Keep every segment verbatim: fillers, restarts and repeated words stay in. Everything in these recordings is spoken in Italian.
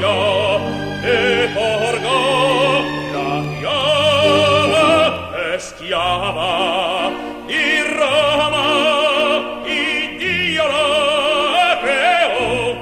l'Italia e porgò la chiama e schiava di Roma, Iddio la creò.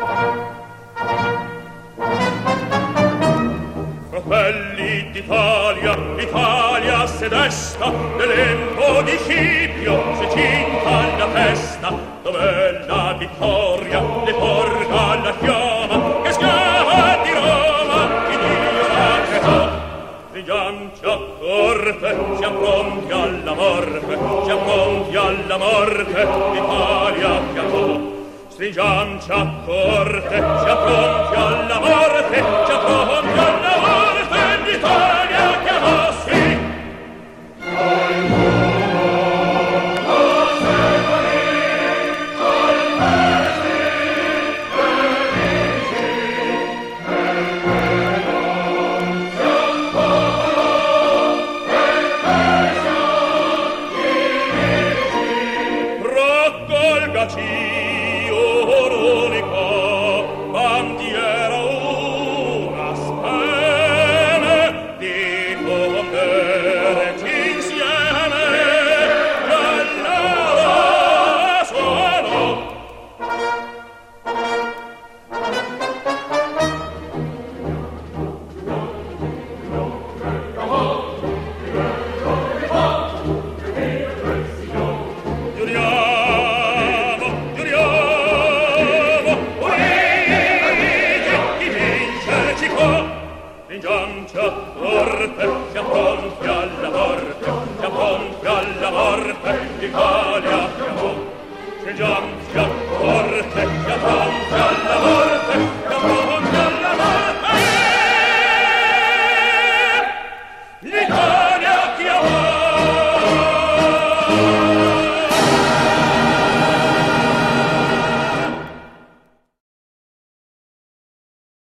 Fratelli d'Italia, l'Italia se desta nell'empo di Scipio, se cinta la testa, dov'è la vittoria, le porga la chiama, che schiava di Roma, Iddio la creò. Stringiamoci a corte, siamo pronti alla morte, siamo pronti alla morte, l'Italia chiamò. Stringiamoci a corte, siamo pronti alla morte, siamo pronti alla morte, l'Italia chiamò, sì. Già